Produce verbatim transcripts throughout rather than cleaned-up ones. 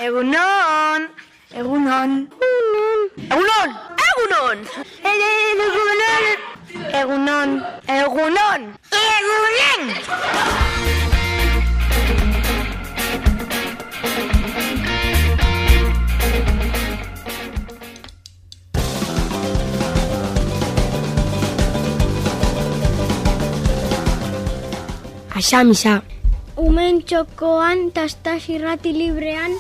Egunon! Egunon! Egunon! Egunon! Egunon! Egunon! Egunon! Egunon! Axa, misa. Umen txokoan, tastas irrati librean.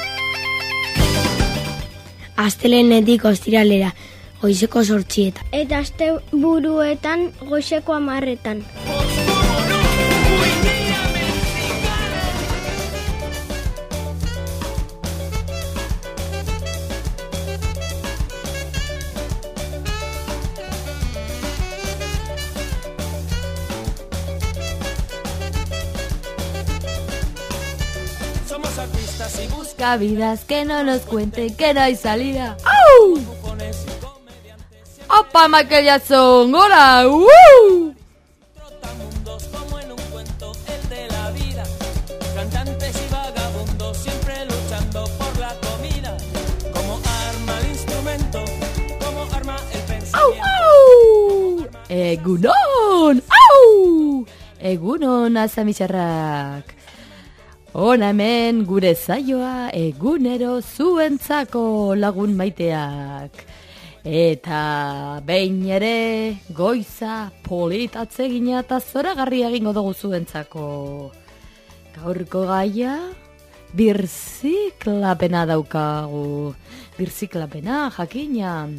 Astelehenetik ostiralera, goizeko zortzietan. Eta aste buruetan, goizeko amarretan. Vidas que no nos cuenten que no hay salida. ¡Au! ¡Opa, Michael Jackson! ¡Hola! ¡Uh! Trotamundos como en un cuento, el de la vida. Cantantes y vagabundos siempre luchando por la comida. Como arma el instrumento, como arma el pensamiento. ¡Au! ¡Au! ¡Egunon! ¡Au! ¡Egunon, azamixarrak! Hona hemen gure zaioa egunero zuentzako lagun maiteak. Eta behin ere goiza politatzegina eta zoragarri egingo dugu zuentzako. Gaurko gaia birziklapena daukagu. Birziklapena, jakina.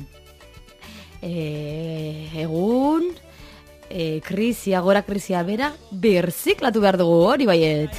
E, egun, e, krisia, gora krisia bera, birziklatu behar dugu hori baiet.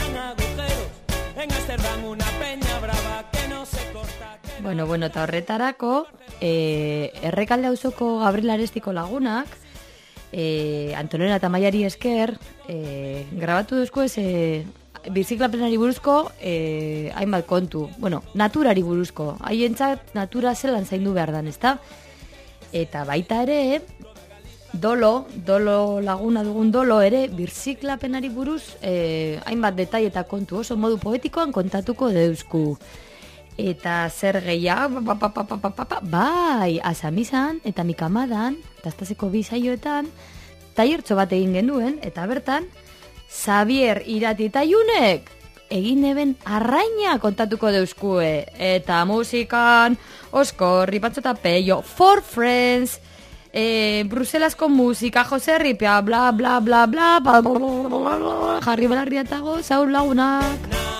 Bueno, bueno, eta horretarako, eh, Errekalde auzoko Gabriel Arestiko lagunak, eh, Antonella eta Maiari esker, eh, grabatu duzko ez, eh, birziklapenari buruzko, eh, hainbat kontu. Bueno, naturari buruzko. Haientzat natura zelan zaindu behar dan, ezta? Eta baita ere, Dolo, dolo laguna dugun dolo ere, birziklapenari buruz, eh, hainbat detai eta kontu oso modu poetikoan kontatuko deuzku. Eta zer gehiago, pa, pa, pa, pa, pa, pa, bai, Azamizan eta Mikamadan, Tastazeko bi saioetan, tailertxo bat egin genuen, eta bertan, Xavier Irati eta Junek egin eben arraina kontatuko deuzkue. Eta musikan, Oskor, Ripatxo eta Peio, For Friends, Eh, Bruselasko musika, Jose Ripia, bla, bla, bla, bla, bla, bla, bla, bla, bla, Jarri Belarriatago, Saul lagunak.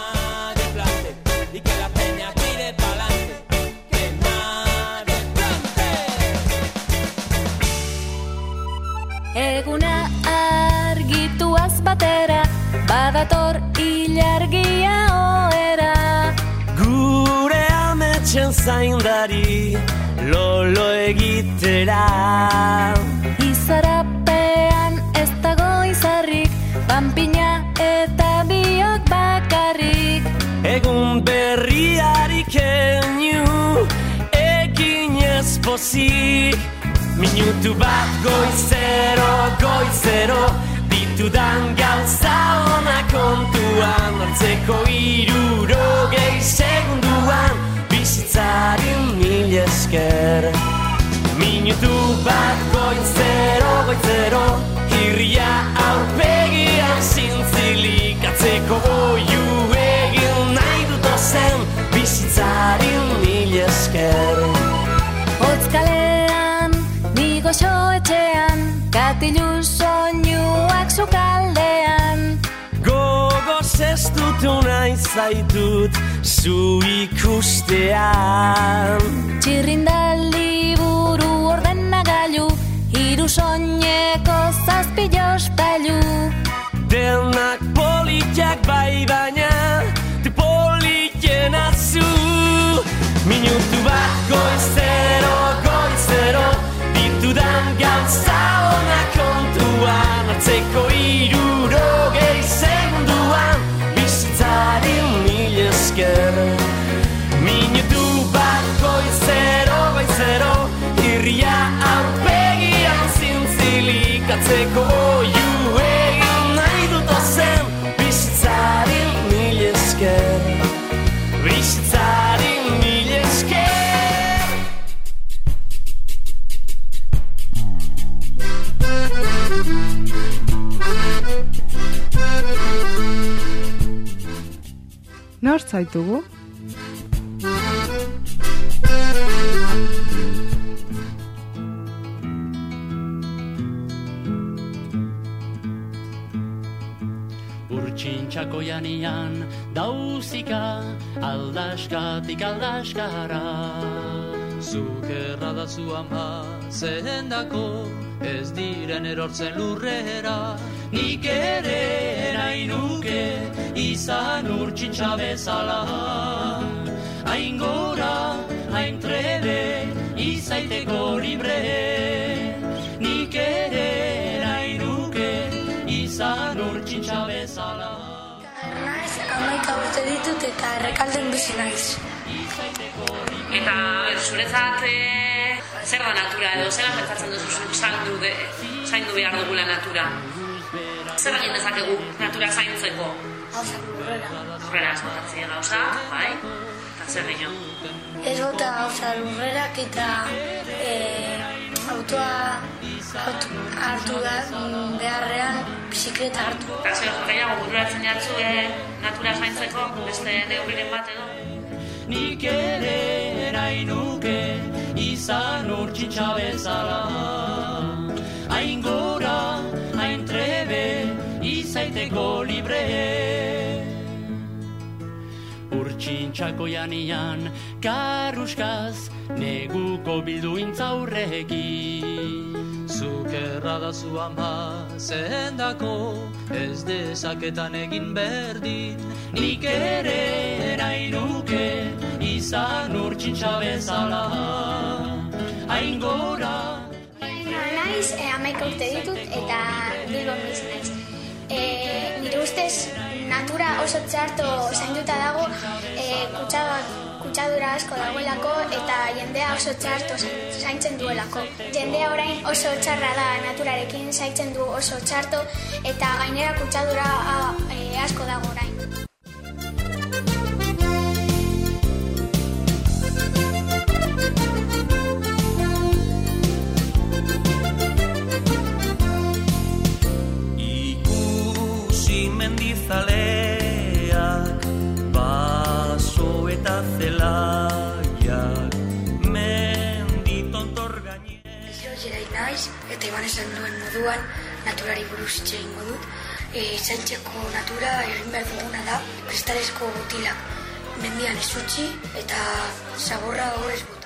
Eguna argituaz batera, badator ilargia oera. Gure ametxen zaindari, lolo egitera. Izarapean ez dago izarrik, panpina eta biok bakarrik. Egun berriari keinu, ekin ez pozik. Minutu bat goizero, goizero, ditudan gauza ona kontuan. Hartzeko hirurogei segunduan, bizitzari mil esker. Minutu bat goizero, goizero, hirria aurpegian zintzilik. Atzeko oiu egin nahi dut ozen, bizitzari mil esker. Otzkalean, ni goxo etxean, katilu soinuak sukaldean. Gogoz ez dutu nahi zaitut, zu ikustean. Txirrindaldi buru ordenagailu, hiru soineko zazpi jospailu. Denak politiak bai baina, te politiena zu. Minutu bat goizero, goizero, ditudan gauza ona kontuan. Hartzeko hirurogei segunduan, bizitzari mil esker. Minutu bat goizero, goizero, hirria aurpegian zintzilik. Atzeko oiu egin nahi dut ozen, bizitzari mil esker. nor zaitugu? Urtsintxako janian dauzika aldaskatik aldaskara. Zukerra da zu ama zehendako ez diren erortzen lurrera. Nik ere nahi nuke izan urtsintxa bezala. Hain gora, hain trebe, izaiteko libre. Nik ere nahi nuke izan urtsintxa bezala. Naiz, amaika urte ditut eta Errekalden bizi naiz. Eta zuretzat e, zer da natura edo zer pentsatzen duzu zaindu de zaindu behar dugula natura? Zer egin dezakegu natura zaintzeko? Gauza lurrera. Lurrera eskotatzea gauza, bai? Eta zer dino? Ez bota gauza lurrerak eta e, autoa auto, hartu da beharrean bizikleta hartu. Eta zer gehiago bururatzen jatzu e, natura zaintzeko beste neurriren bat edo? Nik ere nahi nuke izan urtsintxa bezala. Hain gora, hain trebe, izaiteko libre. Urtsintxako janian karruskaz neguko bilduintza aurrekin. Zukerra da zu ama zehendako ez dezaketan egin berdin. Nik ere nahi nuke izan urtsintxa bezala. Hain gora. Naiz, e, amaika urte ditut eta Bilbon bizi naiz. E, nire ustez natura oso txarto zainduta dago, e, kutsadura kutsadura asko dagoelako eta jendea oso txarto zaintzen duelako. Jendea orain oso txarra da naturarekin, zaintzen du oso txarto eta gainera kutsadura e, asko dago orain. Mendizaleak, baso eta zelaiak, menditontor gaine. Giro jerai naiz, eta iban esan duen moduan, naturari buruz hitz egingo dut. E, zaintzeko natura egin behar duguna da, kristalezko botilak mendian ez utzi eta zaborra horrez bota.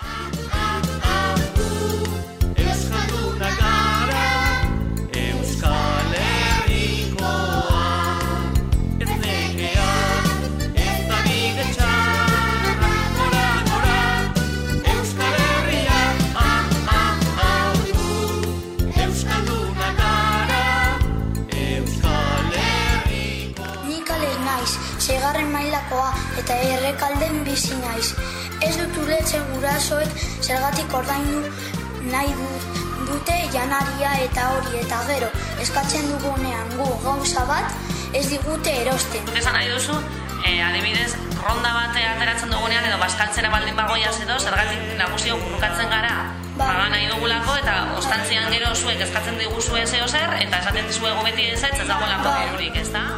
Euskalduna gara, Euskal Herrikoa. Seigarren mailakoa eta Errekalden bizi naiz. Ez dut ulertzen gurasoek zergatik ordaindu nahi dute janaria eta hori eta gero eskatzen dugunean gu gauza bat ez digute erosten. Esan nahi duzu, e, adibidez, ronda bat ateratzen dugunean edo baskaltzera baldin bagoiaz edo zergatik nagusio burrukatzen gara paga nahi dugulako eta ostantzian gero zuek eskatzen diguzue zeo zer eta esaten dizuegu beti ezetz ez dagoelako dirurik, ez da?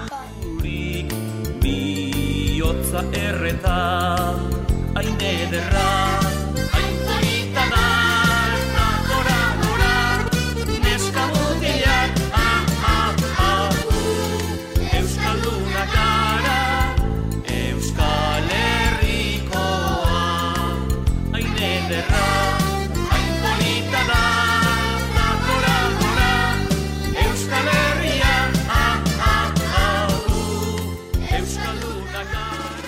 Biotza erreta, hain ederra, hain polita da, eta gora, gora, neska mutilak, ah, ah, ah, Euskalduna gara, Euskal Herrikoa, hain ederra, hain polita da, eta gora, gora, Euskal Herria, ah, ah, ah, Euskalduna gara.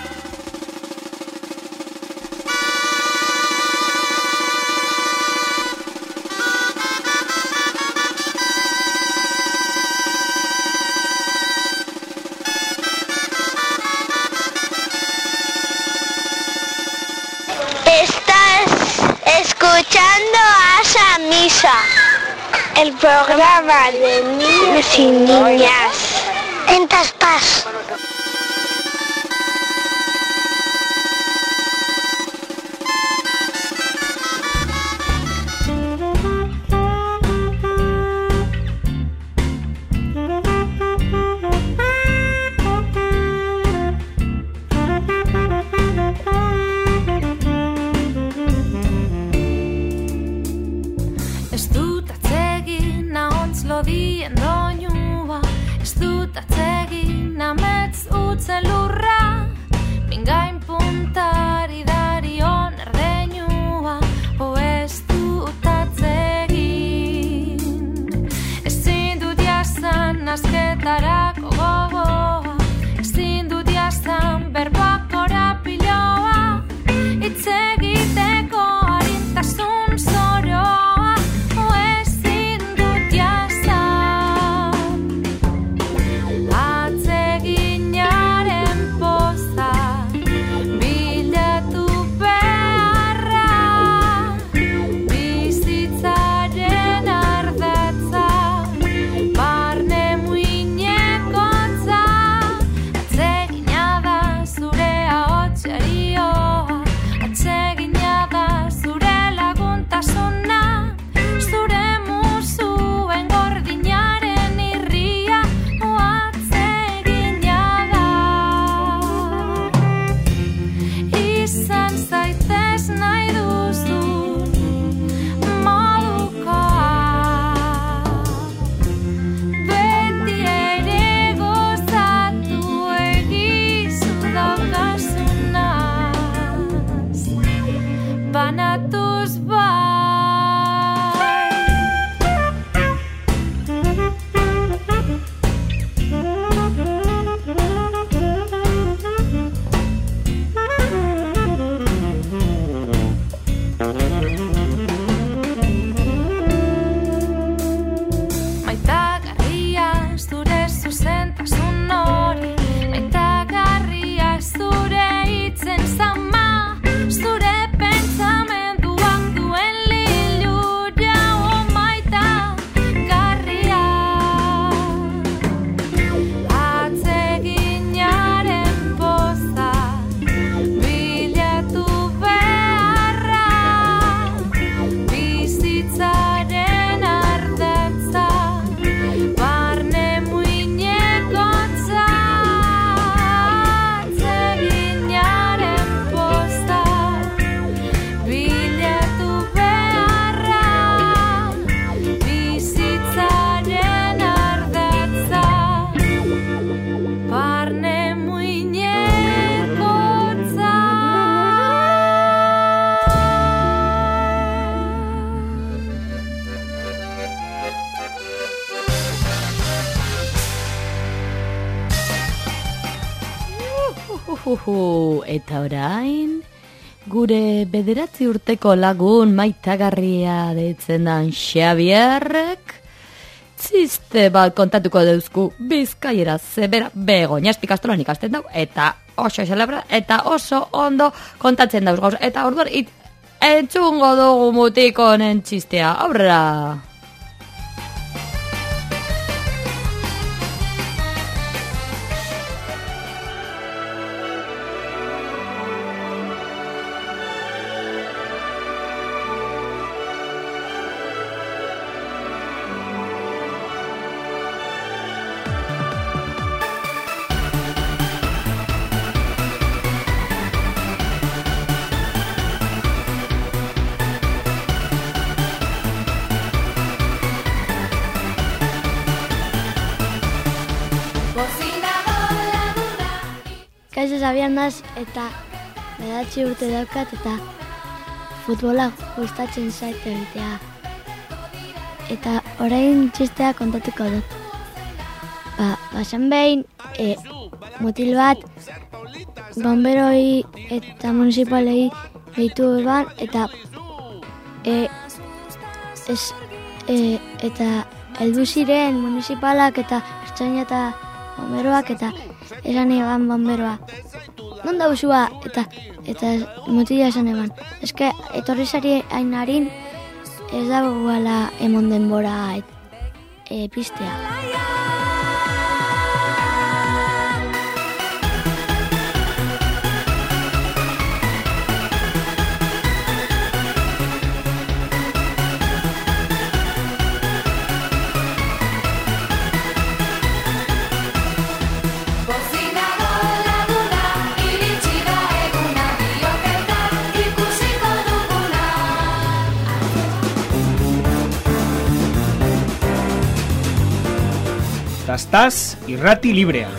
Escuchando Asa Misa, el programa de niños y niñas en Taspás. begien doinua, ez dut atsegin amets utzen lurra, mingain puntari darion erdeinua, o ez dut atsegin. Ezin dut jazan asketarako gogoa, ezin dut jazan berbak korapiloa, hitz egiteko arintasun zoroa, o ezin dut jazan. Atseginaren poza, bilatu beharra, bizitzaren ardatza, barne muinekotza, atsegina da zure ahotserioa, atsegina da zure laguntasuna, zure musuen gordinaren irria, o atsegina da. Izan zaitez nahi duzun modukoa, beti ere gozatu egizu daukasunaz, banatuz bai. Maitagarria zure zuzentasun hori, maitagarria zure hitzen zama, zure pentsamenduak duen lilura, o maitagarria. Atseginaren poza, bilatu beharra, bizitzaren ardatza, barne muinekotza. Atseginaren poza, bilatu beharra, bizitzaren ardatza, barne muinekotza. Uhuhu, eta orain, gure bederatzi urteko lagun maitagarria deitzen dan Xabierrek, txiste bat kontatuko deuzku Bizkaiera, zebera Begoña Espikastolan ikasten dau, eta oso celebra, eta oso ondo kontatzen dauz gauz, eta orduan it, entzungo dugu mutiko honen txistea, aurrera! Kaixo Xabier naz eta bederatzi urte daukat eta futbola gustatzen zait egitea. Eta orain txistea kontatuko dut. Ba, basan behin, e, mutil bat, bomberoi eta municipalei deitu ban, eta e, ez, e, eta heldu ziren municipalak eta ertzaina eta bomberoak eta esan eban bomberoa. Non dauzua? Eta eta mutila esan eban. Eske, etorri zari hain harin, ez dagoela emon denbora et, e, pistea. Tastaz irrati librea.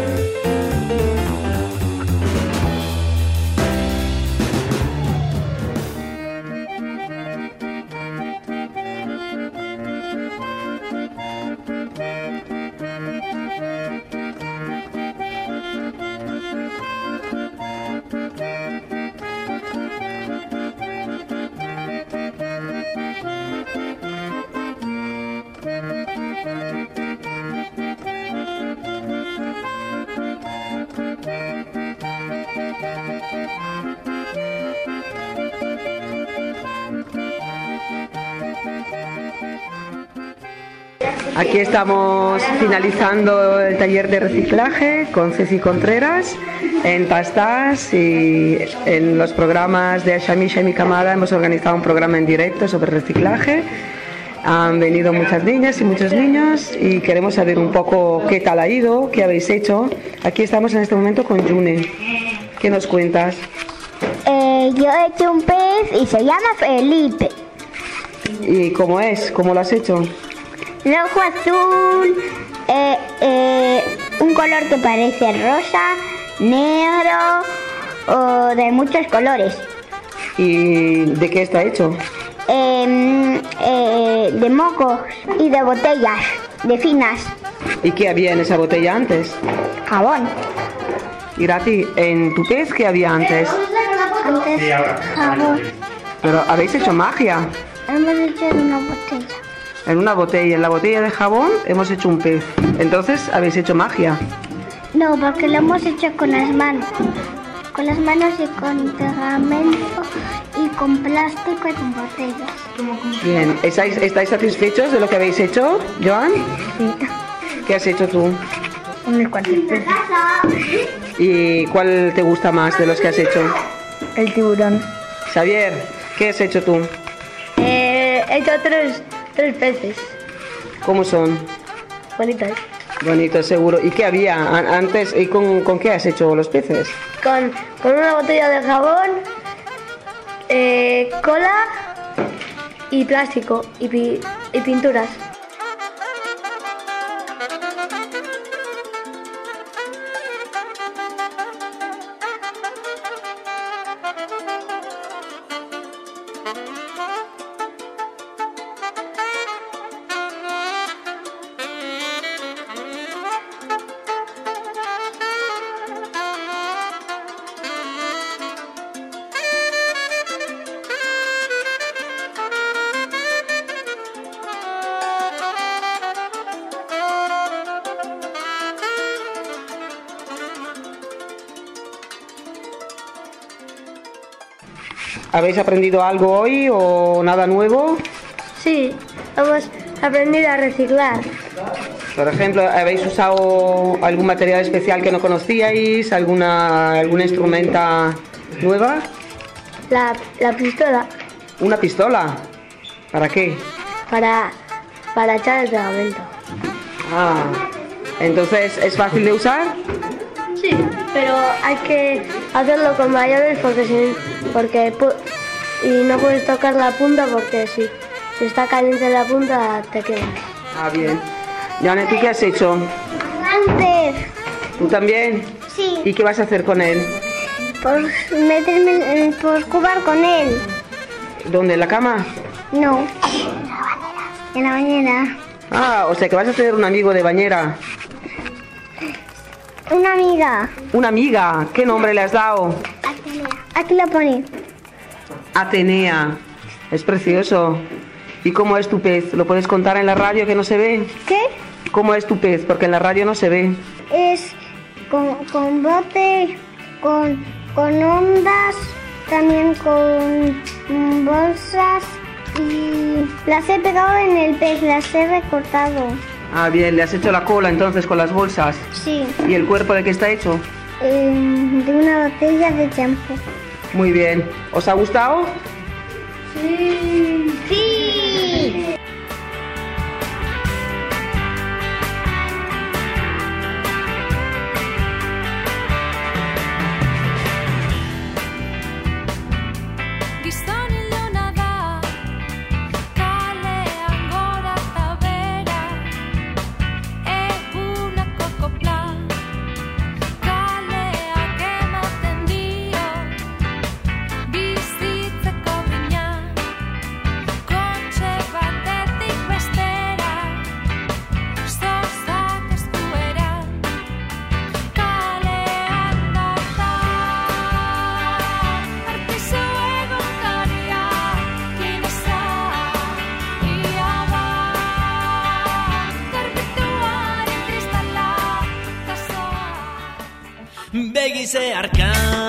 Aquí estamos finalizando el taller de reciclaje con Ceci Contreras en Tastaz, y en los programas de Ashamisha y Mi Camada hemos organizado un programa en directo sobre reciclaje. Han venido muchas niñas y muchos niños y queremos saber un poco qué tal ha ido, qué habéis hecho. Aquí estamos en este momento con June. ¿Qué nos cuentas? Eh, yo he hecho un pez y se llama Felipe. ¿Y cómo es? ¿Cómo lo has hecho? Rojo, azul, eh, eh, un color que parece rosa, negro o de muchos colores. ¿Y de qué está hecho? Eh, eh, de mocos y de botellas, de finas. ¿Y qué había en esa botella antes? Jabón. Irati, ¿en tu pez qué había antes? Antes jabón. Pero habéis hecho magia. Hemos hecho en una botella. En una botella, en la botella de jabón hemos hecho un pez. Entonces habéis hecho magia. No, porque lo hemos hecho con las manos. Con las manos y con pegamento y con plástico y con botellas. Bien, ¿estáis, ¿estáis satisfechos de lo que habéis hecho, Joan? Sí. ¿Qué has hecho tú? Unos cuantos peces. ¿Y cuál te gusta más de los que has hecho? El tiburón. Xavier, ¿qué has hecho tú? Eh, he hecho tres, tres peces. ¿Cómo son? Bonitos. Bonitos, seguro. ¿Y qué había antes? ¿Y con, con qué has hecho los peces? Con, con una botella de jabón, eh, cola y plástico y, pi, y pinturas. ¿Habéis aprendido algo hoy o nada nuevo? Sí, hemos aprendido a reciclar. Por ejemplo, ¿habéis usado algún material especial que no conocíais? ¿Alguna, alguna instrumenta nueva? La, la pistola. ¿Una pistola? ¿Para qué? Para, para echar el pegamento. Ah, entonces, ¿es fácil de usar? Sí, pero hay que hacerlo con mayores porque si, porque y no puedes tocar la punta porque si, si está caliente la punta te quemas. Ah, bien. Janet, ¿tú qué has hecho? Un pez. ¿Tú también? Sí. ¿Y qué vas a hacer con él? Pues meterme, pues jugar con él. ¿Dónde? ¿En la cama? No. En la bañera. Ah, o sea que vas a tener un amigo de bañera. Una amiga. ¿Una amiga? ¿Qué nombre le has dado? Atenea. Aquí lo pone. Atenea. Es precioso. ¿Y cómo es tu pez? ¿Lo puedes contar en la radio que no se ve? ¿Qué? ¿Cómo es tu pez? Porque en la radio no se ve. Es con, con bote, con, con ondas, también con bolsas y las he pegado en el pez, las he recortado. Ah, bien, le has hecho la cola entonces con las bolsas. Sí. ¿Y el cuerpo de qué está hecho? Eh, de una botella de champú. Muy bien. ¿Os ha gustado? Sí. Sí. Kalean gora eta bera, egun begi zeharka,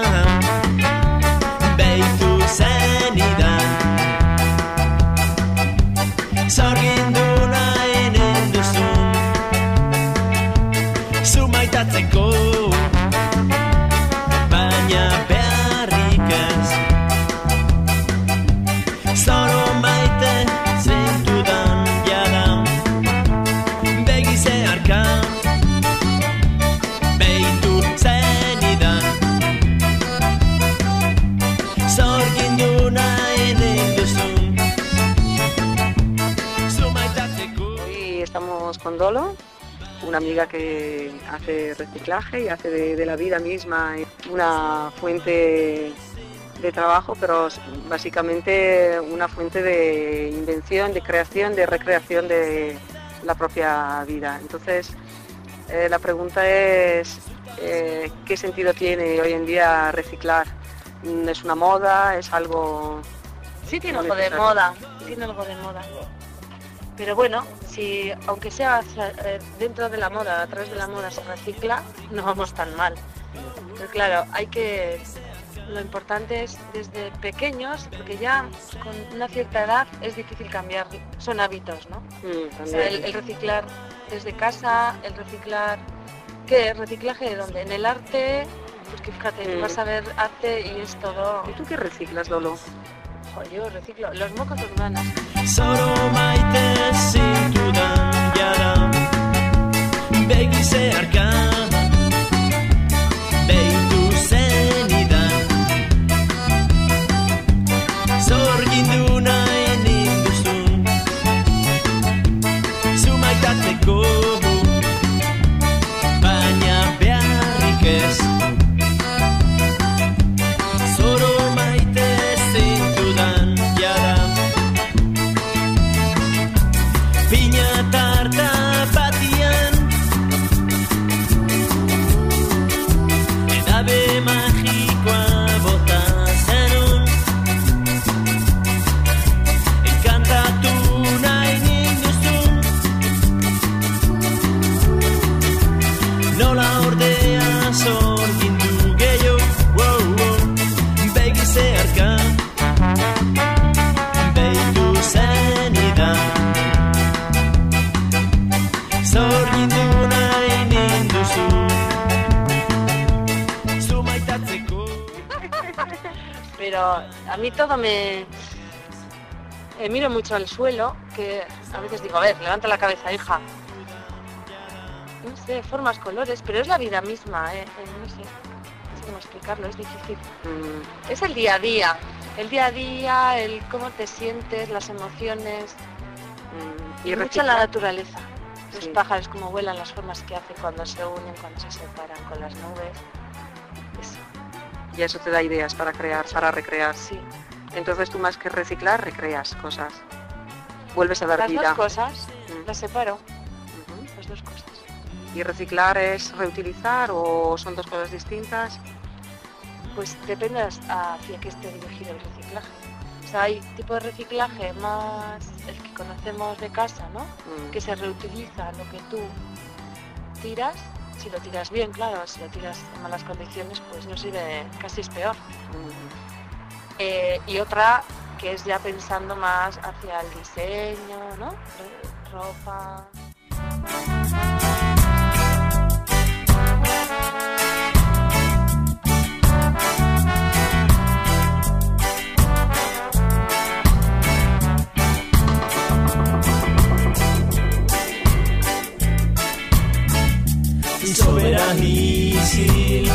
behitu zenidan, zorgindu nahinen duzun, zu maitatzeko, baina beharrik ez, zoro maite zintudan jada, begi zeharka, behitu zenidan, zorgindu nahinen duzun, zu maitatzeko. Hoy estamos con Dolo, una amiga que hace reciclaje y hace de, de la vida misma una fuente de trabajo, pero básicamente una fuente de invención, de creación, de recreación de la propia vida. Entonces, eh, la pregunta es, eh, ¿qué sentido tiene hoy en día reciclar? ¿Es una moda? ¿Es algo...? Sí tiene algo de moda, tiene algo de moda. Pero bueno, si aunque sea eh, dentro de la moda, a través de la moda se recicla, no vamos tan mal. Pero claro, hay que... Lo importante es desde pequeños, porque ya con una cierta edad es difícil cambiar, son hábitos, ¿no? Mm, o sea, el, el reciclar desde casa, el reciclar... ¿Qué? ¿Reciclaje de dónde? En el arte, pues que fíjate, Mm. vas a ver arte y es todo... ¿Y tú qué reciclas, Dolo? Joder, yo reciclo los mocos urbanos. Zoro maite zintudan jada, begi zeharka, behitu zenidan, zorgindu nahinen duzun, zu maitatzeko, baina beharrik ez, zoro maite zintudan jada, piña tarta batian, edabe magikoa bota zenun, enkantatu nahi ninduzun, nola ordea zorgindu gehiago, wow, wow, begi zeharka, behitu zenidan, zorgindu nahi ninduzun, zu maitatzeko. Pero a mí todo me... eh, miro mucho al suelo, que a veces digo, a ver, levanta la cabeza, hija. No sé, formas, colores, pero es la vida misma, eh, eh, no sé, no sé cómo explicarlo, es difícil. Mm, Es el día a día, el día a día, el cómo te sientes, las emociones, mm, y y mucho la reciclar. naturaleza. Los Sí. pájaros, cómo vuelan, las formas que hacen cuando se unen, cuando se separan con las nubes. Eso, Y eso te da ideas para crear, para recrear. sí. Entonces tú más que reciclar, recreas cosas. Vuelves a dar Las vida. dos cosas, Mm. las separo, Ujú. las dos cosas. ¿Y reciclar es reutilizar o son dos cosas distintas? Pues depende hacia qué esté dirigido el reciclaje. O sea, hay tipo de reciclaje más el que conocemos de casa, ¿no? Mm. Que se reutiliza lo que tú tiras, si lo tiras bien, claro, si lo tiras en malas condiciones, pues no sirve, casi es peor. Mm. Eh, y otra que es ya pensando más hacia el diseño, ¿no? Ro- Ropa. Sobera hisil,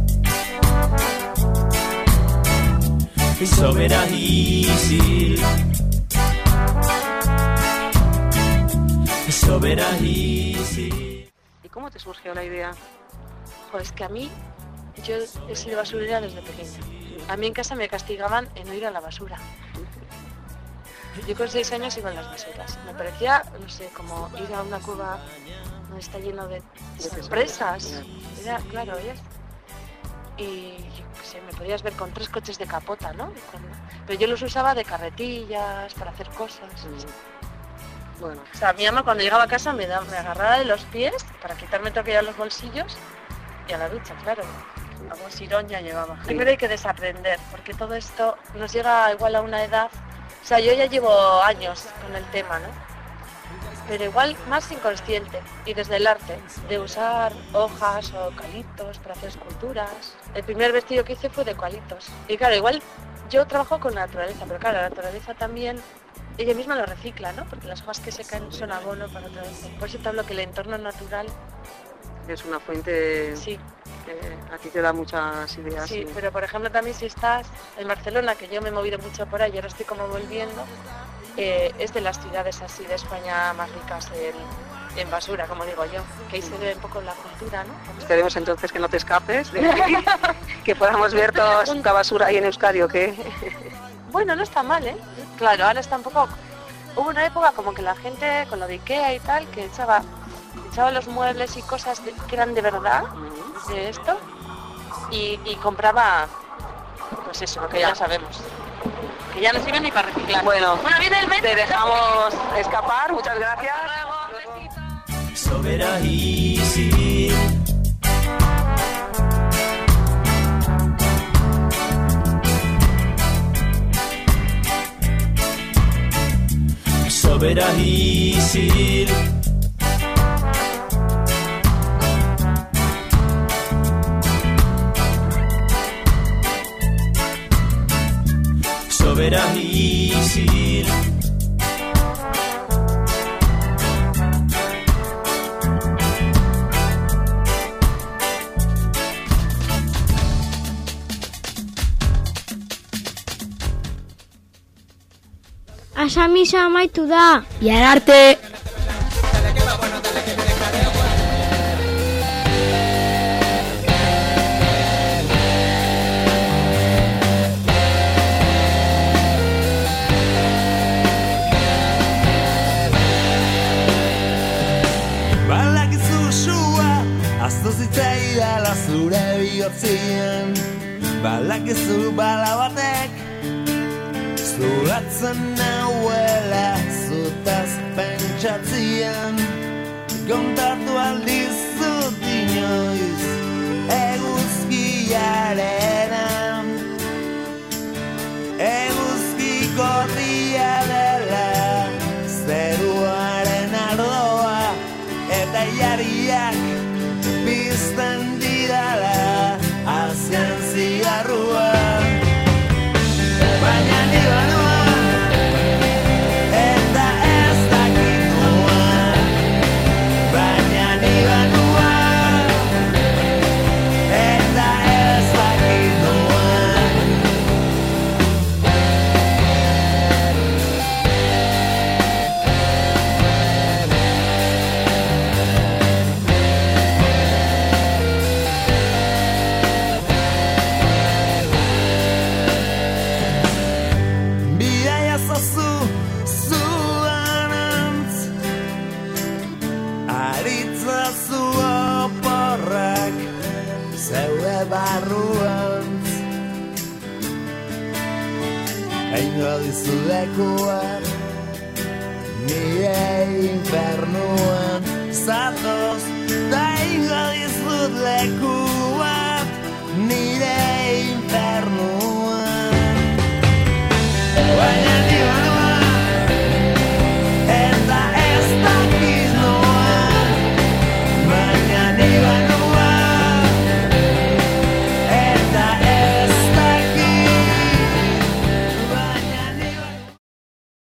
sobera hisil, sobera hisil. ¿Y cómo te surgió la idea? Pues que a mí, yo he sido basurera desde pequeña. A mí en casa me castigaban en no ir a la basura. Yo con seis años iba a las basuras. Me parecía, no sé, como ir a una cueva donde está lleno de sorpresas. Era, claro, ¿ves? Y yo qué sé, me podías ver con tres coches de capota, ¿no? Con- Pero yo los usaba de carretillas, para hacer cosas. Bueno, O sea, mi mamá cuando llegaba a casa me, da- me agarraba de los pies para quitarme todo aquello de los bolsillos y a la ducha, claro. algo siroña llevaba. Primero hay que desaprender, porque todo esto nos llega igual a una edad. O sea, yo ya llevo años con el tema, ¿no? Pero igual más inconsciente, y desde el arte, de usar hojas o eucaliptos para hacer esculturas. El primer vestido que hice fue de eucaliptos. Y claro, igual yo trabajo con la naturaleza, pero claro, la naturaleza también, ella misma lo recicla, ¿no? Porque las hojas que se caen son abono para otra vez. Por eso te hablo que el entorno natural es una fuente sí. que a ti te da muchas ideas. Sí, y... pero por ejemplo también si estás en Barcelona, que yo me he movido mucho por ahí y ahora estoy como volviendo, eh, es de las ciudades así de España más ricas en, en basura, como digo yo, que ahí se ve un poco la cultura, ¿no? Esperemos entonces que no te escapes, de que, que podamos ver toda la basura ahí en Euskadi, ¿o qué? Bueno, no está mal, ¿eh? Claro, ahora está un poco... Hubo una época como que la gente, con lo de Ikea y tal, que echaba... echaba los muebles y cosas de, que eran de verdad, de esto, y, y compraba, pues eso, lo que ya sabemos, que ya no sirven ni para reciclar. Bueno, bueno viene el metro. Te dejamos escapar, muchas gracias. Sobera easy. Sobera easy. Sobera easy. Asamisa amaitu da. Bihar arte. Balakizu sua, aztu zitzaidala zure bihotzien. Balakizu bala batek zulatzen nauela zutaz pentsatzian. Kontatu aldizut inoiz eguzkiarena, eguzki gorria dela zeruaren ardoa, eta jariak pizten didala azken zigarrua. Baina nire noa, eta ez dakit noa. Baina nire noa, eta ez dakit noa. Bidaia zozu zuanantz, aritza zu oporrak zeure barruantz. Eingo dizu lekuan, nire infernuan zatoz, da eingo dizut lekuan, nire